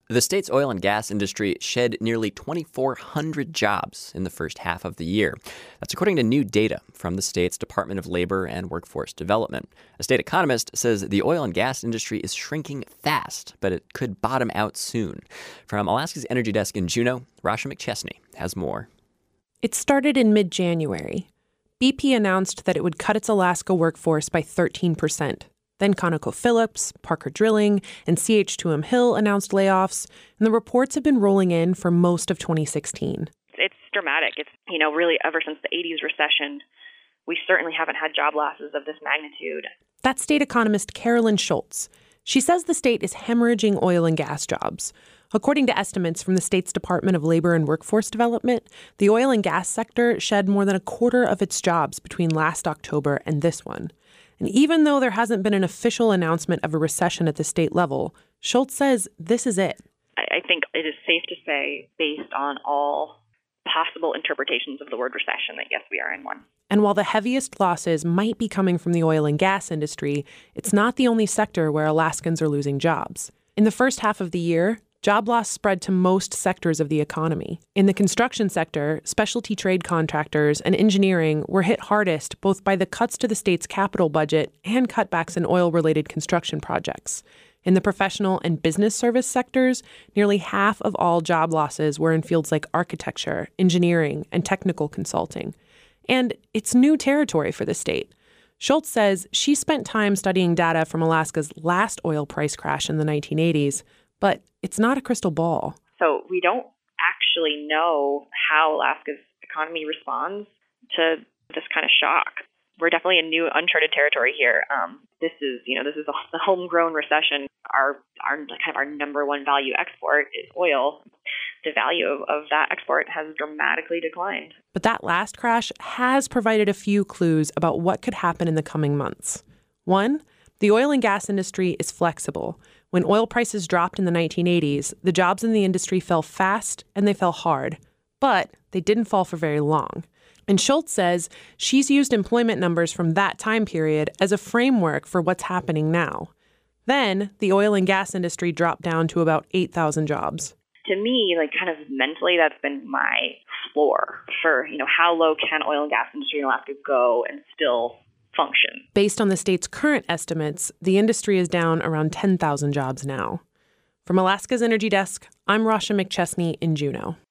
The state's oil and gas industry shed nearly 2,400 jobs in the first half of the year. That's according to new data from the state's Department of Labor and Workforce Development. A state economist says the oil and gas industry is shrinking fast, but it could bottom out soon. From Alaska's Energy Desk in Juneau, Rasha McChesney has more. It started in mid-January. BP announced that it would cut its Alaska workforce by 13%. Then ConocoPhillips, Parker Drilling, and CH2M Hill announced layoffs, and the reports have been rolling in for most of 2016. It's dramatic. It's, really ever since the 80s recession, we certainly haven't had job losses of this magnitude. That's state economist Carolyn Schultz. She says the state is hemorrhaging oil and gas jobs. According to estimates from the state's Department of Labor and Workforce Development, the oil and gas sector shed more than a quarter of its jobs between last October and this one. And even though there hasn't been an official announcement of a recession at the state level, Schultz says this is it. I think it is safe to say, based on all possible interpretations of the word recession, that yes, we are in one. And while the heaviest losses might be coming from the oil and gas industry, it's not the only sector where Alaskans are losing jobs. In the first half of the year, job loss spread to most sectors of the economy. In the construction sector, specialty trade contractors and engineering were hit hardest both by the cuts to the state's capital budget and cutbacks in oil-related construction projects. In the professional and business service sectors, nearly half of all job losses were in fields like architecture, engineering, and technical consulting. And it's new territory for the state. Schultz says she spent time studying data from Alaska's last oil price crash in the 1980s, but it's not a crystal ball. So we don't actually know how Alaska's economy responds to this kind of shock. We're definitely in new, uncharted territory here. This is the homegrown recession. Our number one value export is oil. The value of that export has dramatically declined. But that last crash has provided a few clues about what could happen in the coming months. One, the oil and gas industry is flexible. When oil prices dropped in the 1980s, the jobs in the industry fell fast and they fell hard. But they didn't fall for very long. And Schultz says she's used employment numbers from that time period as a framework for what's happening now. Then the oil and gas industry dropped down to about 8,000 jobs. To me, kind of mentally, that's been my floor for, how low can oil and gas industry in Alaska go and still function. Based on the state's current estimates, the industry is down around 10,000 jobs now. From Alaska's Energy Desk, I'm Rasha McChesney in Juneau.